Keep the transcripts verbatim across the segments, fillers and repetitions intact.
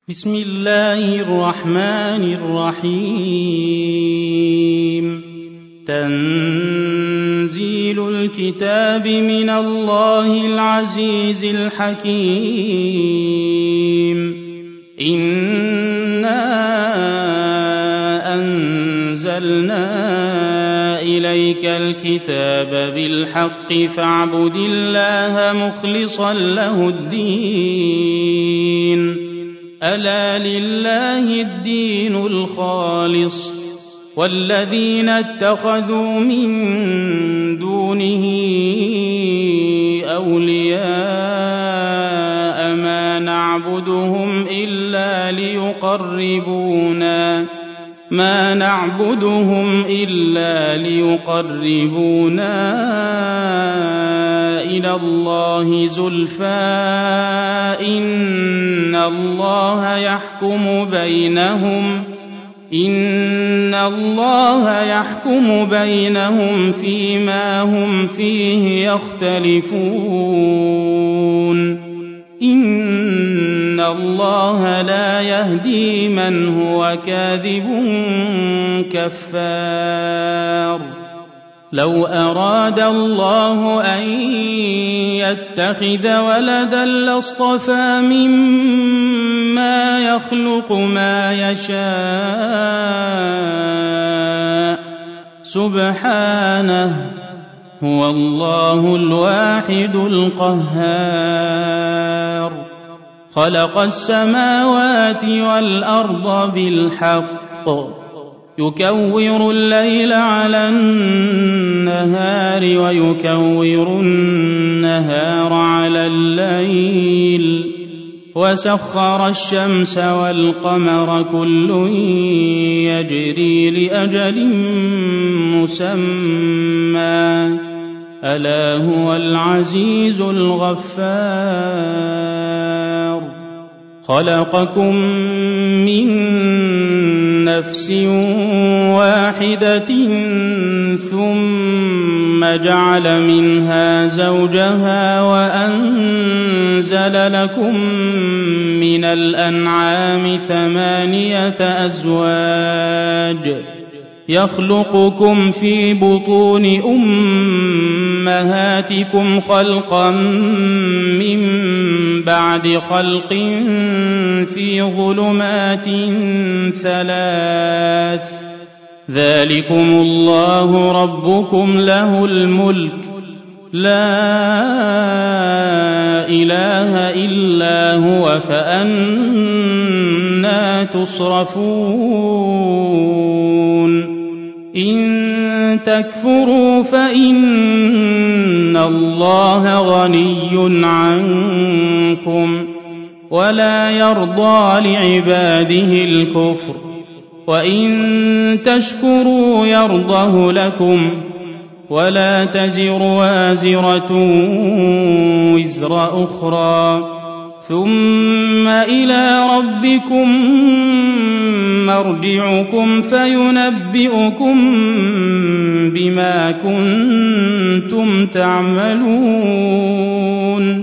بسم الله الرحمن الرحيم. تنزيل الكتاب من الله العزيز الحكيم. إنا أنزلنا إليك الكتاب بالحق فاعبد الله مخلصا له الدين. ألا لله الدين الخالص والذين اتخذوا من دونه أولياء ما نعبدهم إلا ليقربونا ما نعبدهم إلا ليقربونا إلى الله زلفى إن الله يحكم بينهم إن الله يحكم بينهم فيما هم فيه يختلفون. إن الله لا يهدي من هو كاذب كفار. لو أراد الله أن يتخذ ولدا لاصطفى مما يخلق ما يشاء سبحانه هو الله الواحد القهار. خلق السماوات والأرض بالحق يكور الليل على النهار ويكور النهار على الليل وسخر الشمس والقمر كل يجري لأجل مسمى ألا هو العزيز الغفار. خلقكم من نفس واحدة ثم جعل منها زوجها وأنزل لكم من الأنعام ثمانية أزواج يخلقكم في بطون أمهاتكم خلقا من بعد خلق في ظلمات ثلاث ذلكم الله ربكم له الملك لا إله إلا هو فأنى تصرفون. إن تكفروا فإن الله غني عنكم ولا يرضى لعباده الكفر وإن تشكروا يرضه لكم ولا تزر وازرة وزر أخرى ثم إلى ربكم مرجعكم فينبئكم بما كنتم تعملون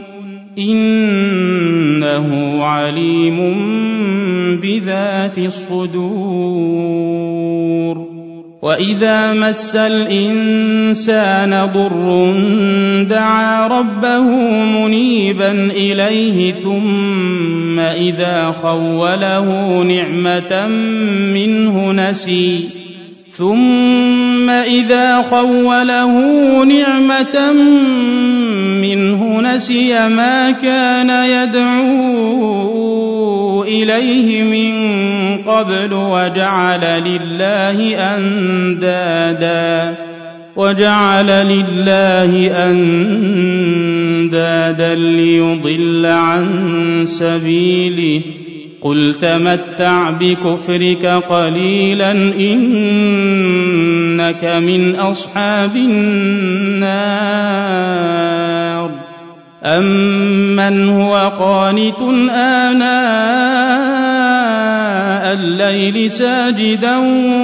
إنه عليم بذات الصدور. وإذا مس الإنسان ضر دعا ربه منيبا إليه ثم إذا خوله نعمة منه نسي ثم إذا خوله نعمة منه نسي ما كان يدعو إليه من قبل وجعل لله أندادا وجعل لله أندادا ليضل عن سبيله قل تمتع بكفرك قليلا إنك من أصحاب النار. أمن هو قانت آناء الليل ساجدا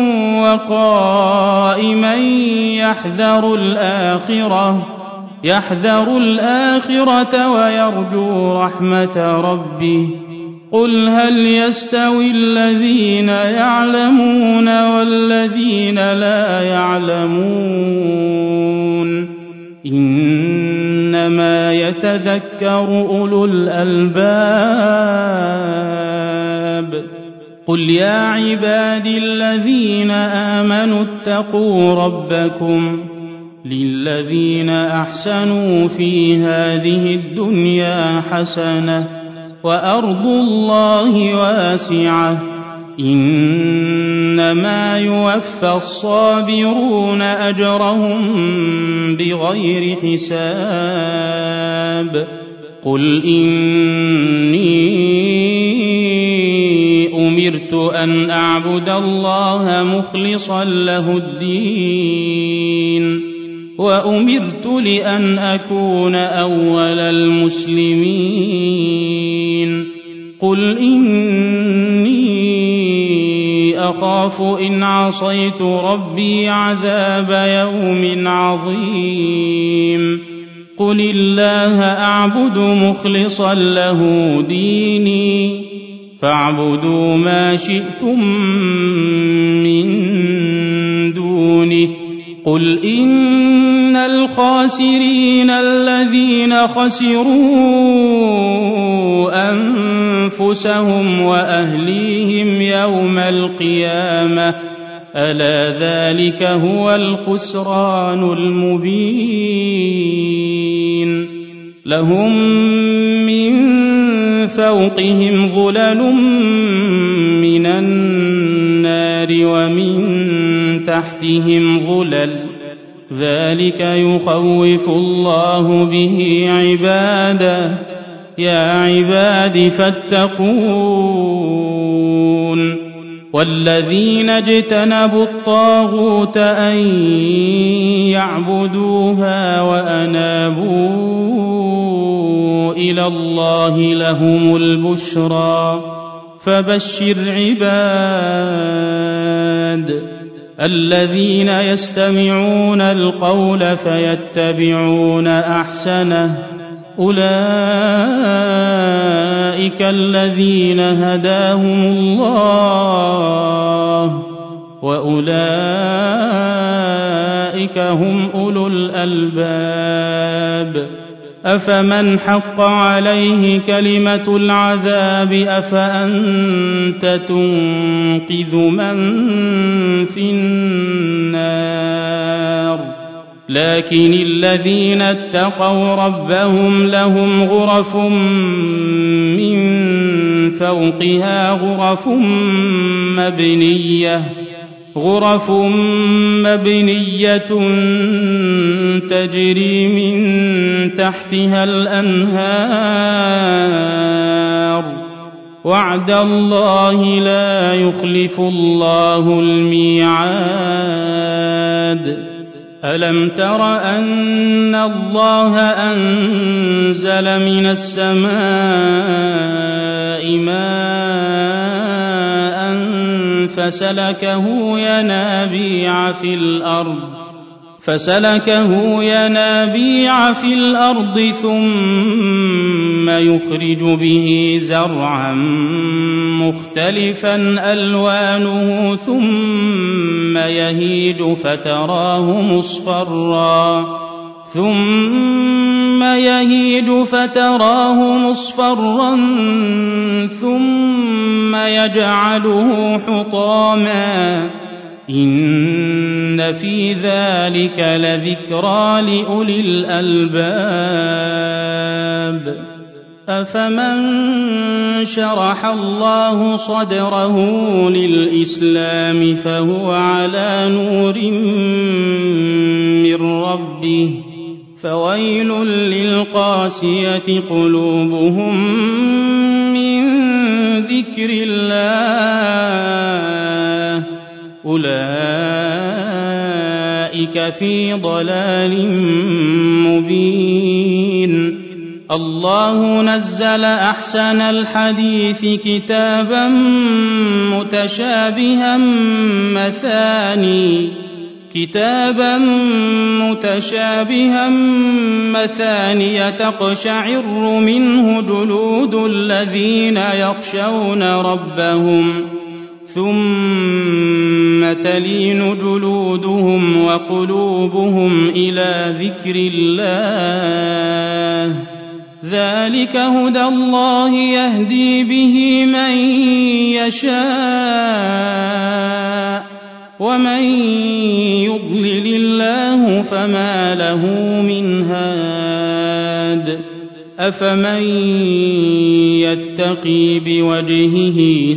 وقائما يحذر الآخرة يحذر الآخرة ويرجو رحمة ربه قل هل يستوي الذين يعلمون والذين لا يعلمون إنما يتذكر أولو الألباب قل يا عبادي الذين آمنوا اتقوا ربكم للذين أحسنوا في هذه الدنيا حسنة وأرض الله واسعة إنما يوفى الصابرون أجرهم بغير حساب قل إني أمرت أن أعبد الله مخلصا له الدين وأمرت لأن أكون أول المسلمين قل إني أخاف إن عصيت ربي عذاب يوم عظيم قل الله أعبد مخلصا له ديني فاعبدوا ما شئتم من دونه قل إن الخاسرين الذين خسروا أنفسهم وأهليهم يوم القيامة ألا ذلك هو الخسران المبين لهم من فوقهم ظلل من النار ومن تحتهم ظلل ذلك يخوف الله به عباده يا عباد فاتقون والذين اجتنبوا الطاغوت أن يعبدوها وأنابوا إلى الله لهم البشرى فبشر عباد الذين يستمعون القول فيتبعون أحسنه أولئك الذين هداهم الله وأولئك هم أولو الألباب أفمن حق عليه كلمة العذاب أفأنت تنقذ من في النار لكن الذين اتقوا ربهم لهم غرف من فوقها غرف مبنية غرف مبنية تجري من تحتها الأنهار وعد الله لا يخلف الله الميعاد ألم تر أن الله أنزل من السماء ماء فسلكه ينابيع في الأرض فسلكه ينابيع في الأرض ثم يخرج به زرعا مختلفا ألوانه ثم يهيج فتراه مصفرا ثم يهيج فتراه مصفرا ثم يجعله حطاما إن في ذلك لذكرى لأولي الألباب أفمن شرح الله صدره للإسلام فهو على نور من ربه فويل للقاسية قلوبهم من ذكر الله أولئك في ضلال مبين الله نزل أحسن الحديث كتابا متشابها مثاني كتابا متشابها مثانية تقشعر منه جلود الذين يخشون ربهم ثم تلين جلودهم وقلوبهم إلى ذكر الله ذلك هدى الله يهدي به من يشاء ومن يضلل الله فما له من هاد أفمن يتقي بوجهه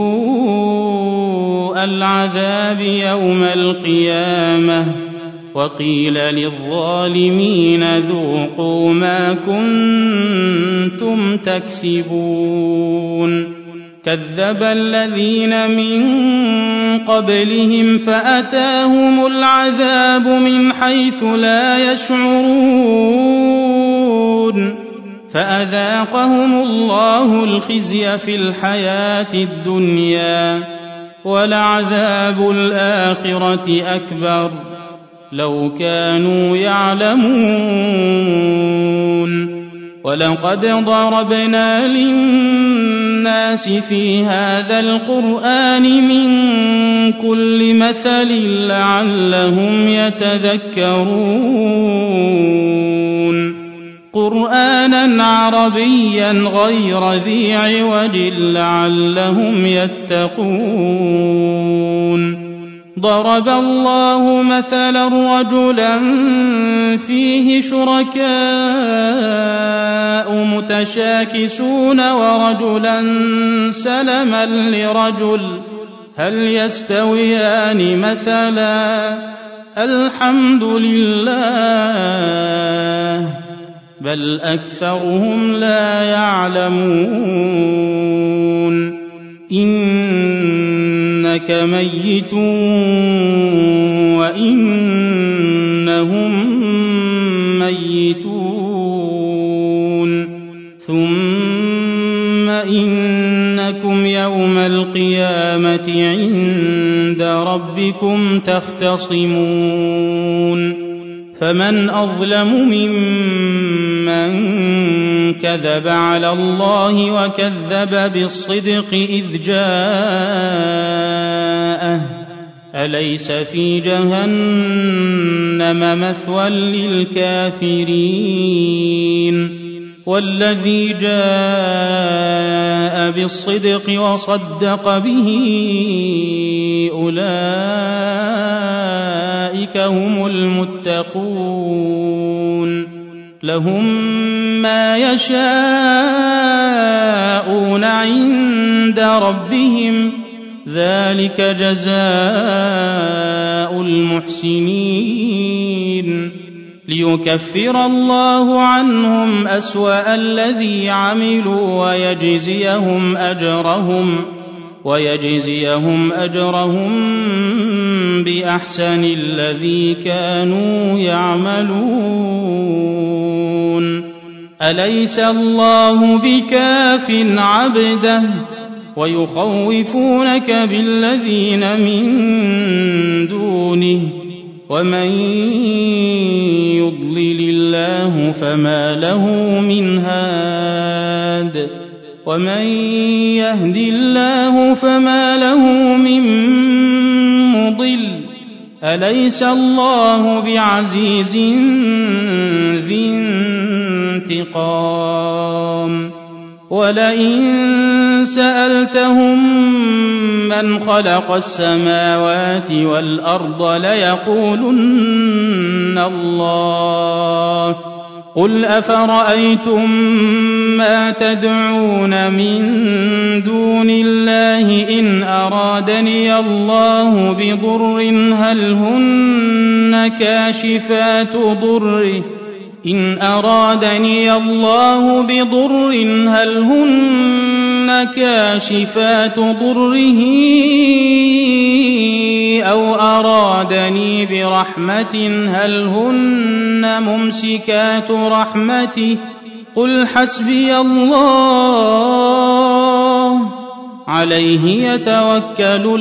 سوء العذاب يوم القيامة وقيل للظالمين ذوقوا ما كنتم تكسبون كذب الذين من قبلهم فأتاهم العذاب من حيث لا يشعرون فأذاقهم الله الخزي في الحياة الدنيا ولعذاب الآخرة أكبر لو كانوا يعلمون ولقد ضربنا للناس في هذا القرآن من كل مثل لعلهم يتذكرون قرآنا عربيا غير ذي عوج لعلهم يتقون ضرب الله مثلا رجلا فيه شركاء متشاكسون ورجلا سلما لرجل هل يستويان مثلا الحمد لله بل أكثرهم لا يعلمون إنك ميت وإنهم ميتون ثم إنكم يوم القيامة عند ربكم تختصمون فمن أظلم ممن كذب على الله وكذب بالصدق إذ جاءه أليس في جهنم مثوى للكافرين والذي جاء بالصدق وصدق به أولئك هم المتقون لهم ما يشاءون عند ربهم ذلك جزاء المحسنين ليكفر الله عنهم أسوأ الذي عملوا ويجزيهم أجرهم ويجزيهم أجرهم بأحسن الذي كانوا يعملون أليس الله بكاف عبده ويخوفونك بالذين من دونه ومن يضلل الله فما له من هاد ومن يهد الله فما له من مضل أليس الله بعزيز ذي انتقام ولئن سألتهم من خلق السماوات والأرض ليقولن الله قل أفرأيتم ما تدعون من دون الله إن أرادني الله بضر هل هن كاشفات ضره إن أرادني الله بضر هل هن كاشفات ضره أو أرادني برحمة هل هن ممسكات رحمته قل حسبي الله عليه يتوكل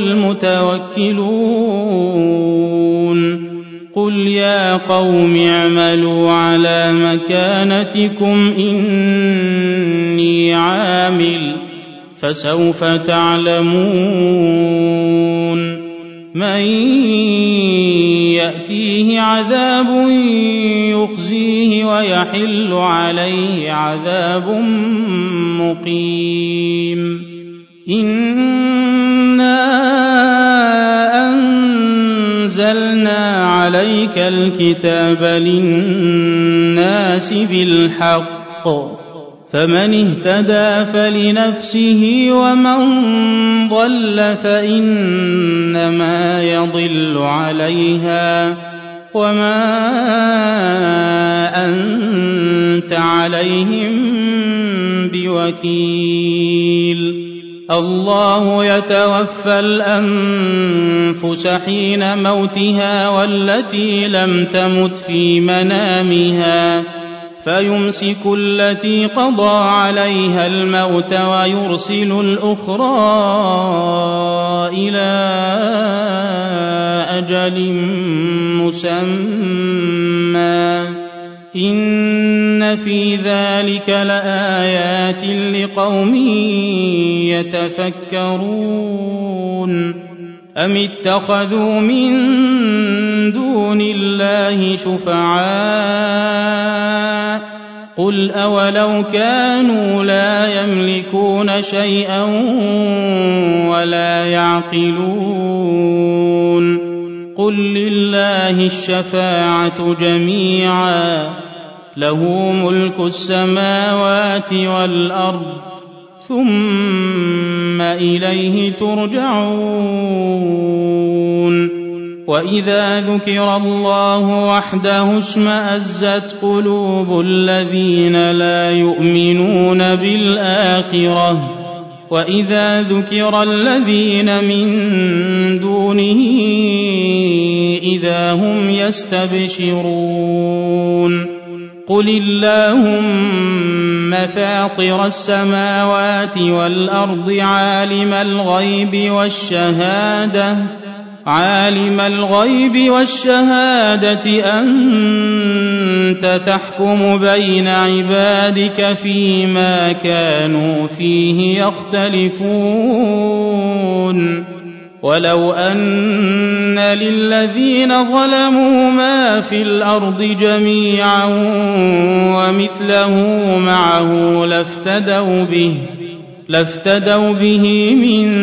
المتوكلون قل يا قوم اعملوا على مكانتكم إني عامل فسوف تعلمون من يأتيه عذاب يخزيه ويحل عليه عذاب مقيم إنا أنزلنا عليك الكتاب للناس بالحق فمن اهتدى فلنفسه ومن ضل فإنما يضل عليها وما أنت عليهم بوكيل الله يتوفى الأنفس حين موتها والتي لم تمت في منامها فيمسك التي قضى عليها الموت ويرسل الأخرى إلى أجل مسمى إن في ذلك لآيات لقوم يتفكرون أم اتخذوا من دون الله شفعاء قل أولو كانوا لا يملكون شيئا ولا يعقلون قل لله الشفاعة جميعا له ملك السماوات والأرض ثم إليه ترجعون وإذا ذكر الله وحده اشمأزت قلوب الذين لا يؤمنون بالآخرة وإذا ذكر الذين من دونه إذا هم يستبشرون قل اللهم فاطر السماوات والأرض عالم الغيب والشهادة عالم الغيب والشهادة أنت تحكم بين عبادك فيما كانوا فيه يختلفون ولو أن للذين ظلموا ما في الأرض جميعا ومثله معه لافتدوا به لافتدوا به من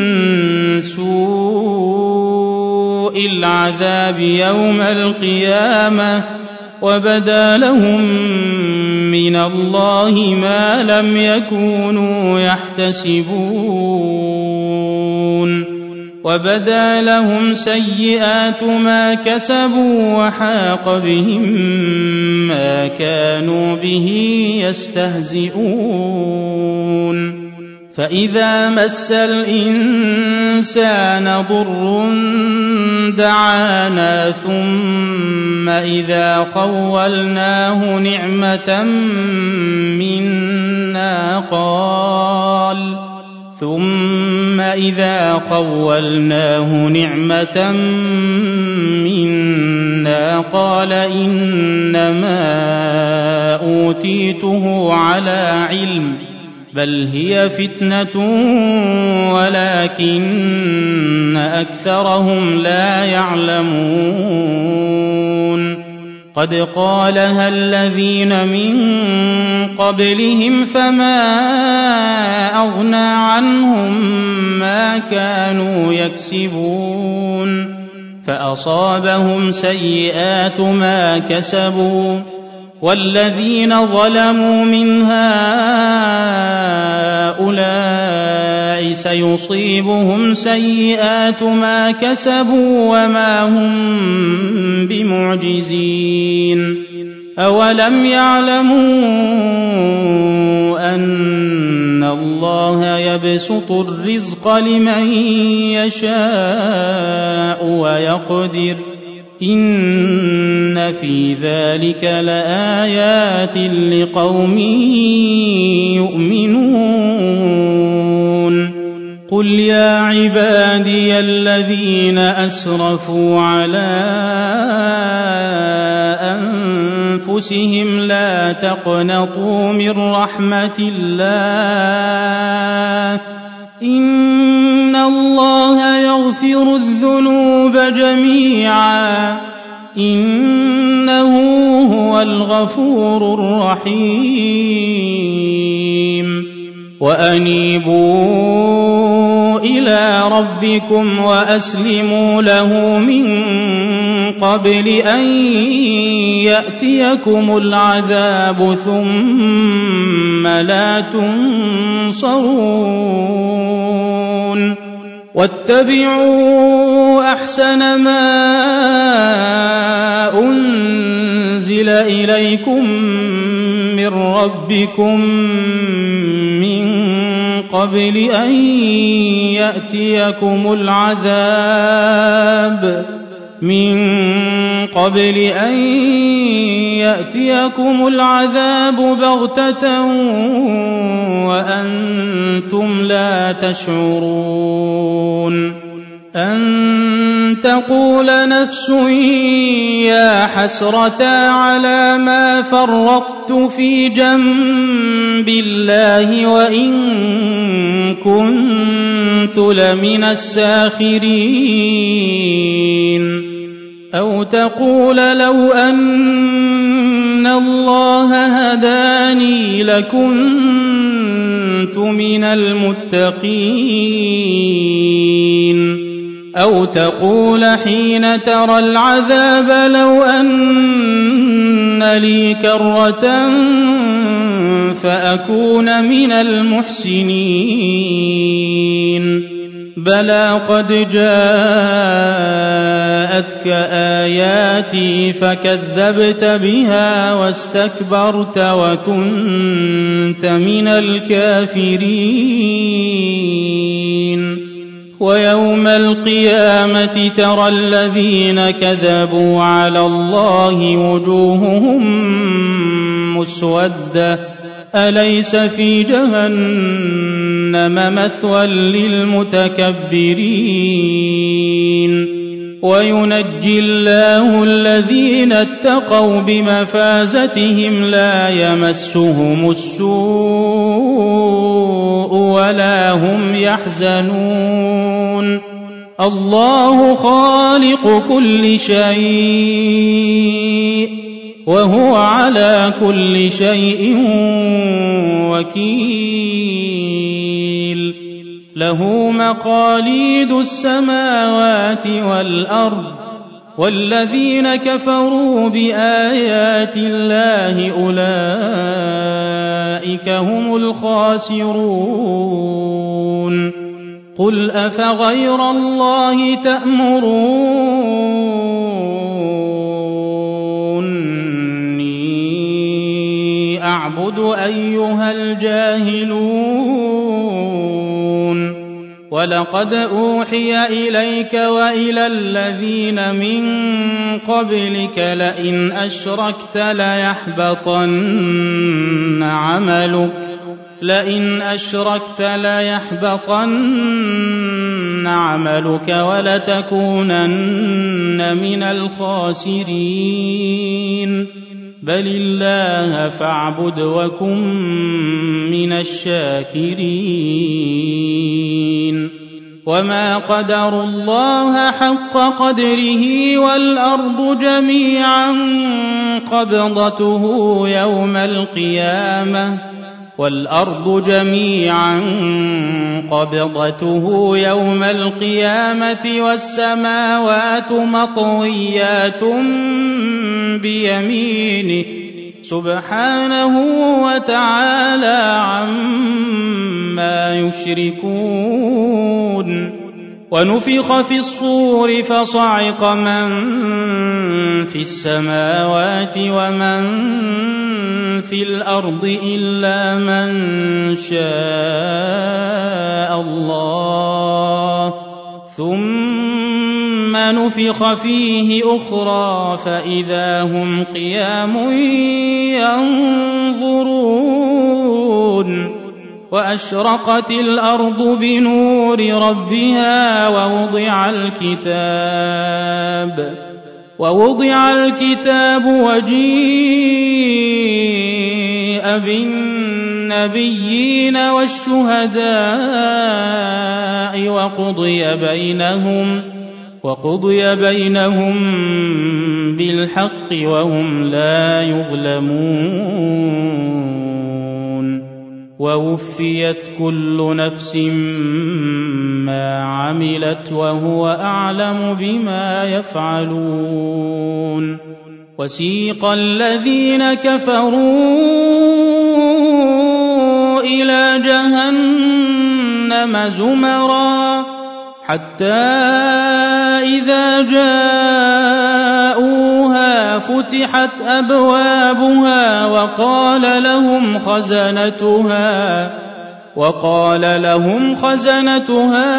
سوء العذاب يوم القيامة وبدا لهم من الله ما لم يكونوا يحتسبون وبدا لهم سيئات ما كسبوا وحاق بهم ما كانوا به يستهزئون فإذا مس الإنسان ضر دعانا ثم إذا خولناه نعمة منا قال ثم إذا خولناه نعمة منا قال إنما أوتيته على علم بل هي فتنة ولكن أكثرهم لا يعلمون قد قالها الذين من قبلهم فما أغنى عنهم ما كانوا يكسبون فأصابهم سيئات ما كسبوا والذين ظلموا من هؤلاء سيصيبهم سيئات ما كسبوا وما هم بمعجزين أولم يعلموا أن الله يبسط الرزق لمن يشاء ويقدر إن في ذلك لآيات لقوم يؤمنون قل يا عبادي الذين أسرفوا على أنفسهم لا تقنطوا من رحمة الله إن الله يغفر الذنوب جميعا إنه هو الغفور الرحيم وأنيبوا إلى ربكم وأسلموا له من قبل أن يأتيكم العذاب ثم لا تنصرون واتبعوا أحسن ما أنزل إليكم من ربكم من قبل أن يأتيكم العذاب من قبل أن يأتيكم العذاب بغتة وأنتم لا تشعرون أن تقول نفس يا حسرة على ما فرطت في جنب الله وإن كنت لمن الساخرين أو تقول لو أن الله هداني لكنت من المتقين أو تقول حين ترى العذاب لو أن لي كرة فأكون من المحسنين بلى قد جاءتك آياتي فكذبت بها واستكبرت وكنت من الكافرين ويوم القيامة ترى الذين كذبوا على الله وجوههم مسودة أليس في جهنم مثوى للمتكبرين وينجي الله الذين اتقوا بمفازتهم لا يمسهم السوء ولا هم يحزنون الله خالق كل شيء وهو على كل شيء وكيل له مقاليد السماوات والأرض والذين كفروا بآيات الله أولئك هم الخاسرون قل أفغير الله تأمروني أعبد أيها الجاهلون ولقد أوحي إليك وإلى الذين من قبلك لئن أشركت ليحبطن عملك لئن أشركت ليحبطن عملك ولتكونن من الخاسرين بل الله فاعبد وكن من الشاكرين وما قدروا الله حق قدره والأرض جميعا قبضته يوم القيامة والأرض جميعا قبضته يوم القيامة والسماوات مطويات بيمينه سبحانه وتعالى عما يشركون ونفخ في الصور فصعق من في السماوات ومن في الأرض إلا من شاء الله ثم نفخ فيه أخرى فإذا هم قيام ينظرون وأشرقت الأرض بنور ربها ووضع الكتاب ووضع الكتاب وجيء بالنبيين والشهداء وقضي بينهم وقضي بينهم بالحق وهم لا يظلمون ووفيت كل نفس ما عملت وهو أعلم بما يفعلون وسيق الذين كفروا إلى جهنم زمرا حتى إذا جاءوها فتحت أبوابها وقال لهم خزنتها وقال لهم خزنتها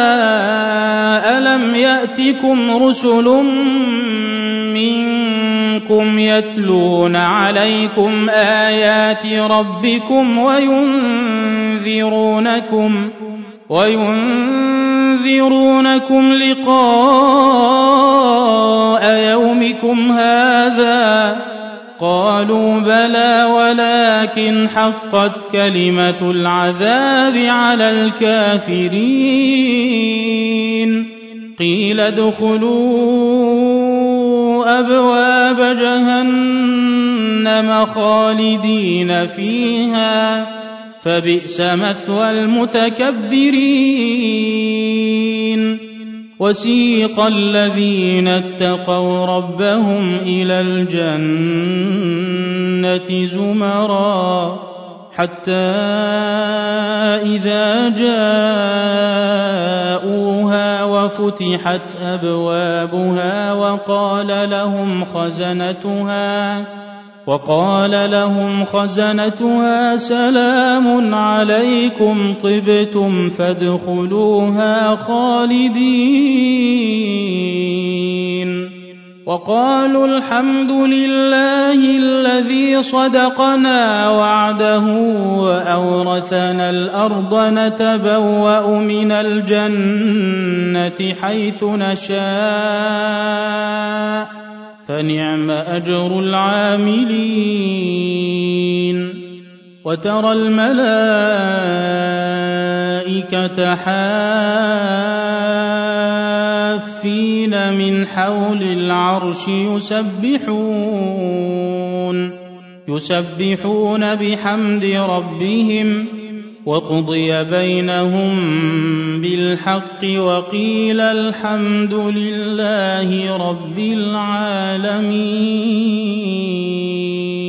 ألم يأتكم رسل منكم يتلون عليكم آيات ربكم وينذرونكم وينذرونكم لقاء يومكم هذا قالوا بلى ولكن حقت كلمة العذاب على الكافرين قيل ادخلوا أبواب جهنم خالدين فيها فبئس مثوى المتكبرين وسيق الذين اتقوا ربهم إلى الجنة زمرا حتى إذا جاءوها وفتحت أبوابها وقال لهم خزنتها وقال لهم خزنتها سلام عليكم طبتم فادخلوها خالدين وقالوا الحمد لله الذي صدقنا وعده وأورثنا الأرض نتبوأ من الجنة حيث نشاء فنعم أجر العاملين وترى الملائكة حافين من حول العرش يسبحون يسبحون بحمد ربهم وقضي بينهم بالحق وقيل الحمد لله رب العالمين.